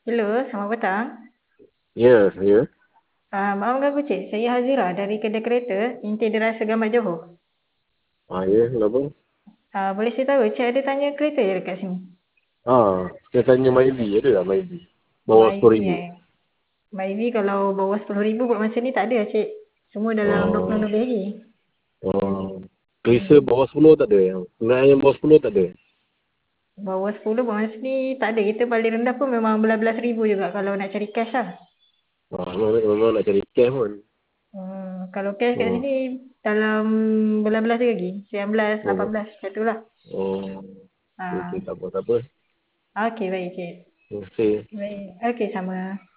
Hello, selamat petang. Ya, ya. Maaf mengganggu cik, saya Hazira dari kedai kereta Inti Derasa Gambar Johor. Ya, kenapa? Boleh saya tahu cik ada tanya kereta je dekat sini? Saya tanya Maili, ada tak Maili? Bawa Myvi 10,000. Myvi kalau bawah 10,000 buat masa ni tak ada cik. Semua dalam 20 Oh, lebih lagi. oh. Kelisa Hmm. bawah 10 tak ada? Kendaraan yang bawah 10 tak ada? Bawah 10 buat masa ni tak ada. Kita paling rendah pun memang belas-belas ribu juga kalau nak cari cash lah. Memang nak cari cash pun. Kalau cash kat Oh, sini dalam belas-belas lagi. 19, oh, 18 macam tu lah. oh. Ah, Okey, tak apa, tak apa. okey baik cik. Terima kasih. Baik. Okey sama.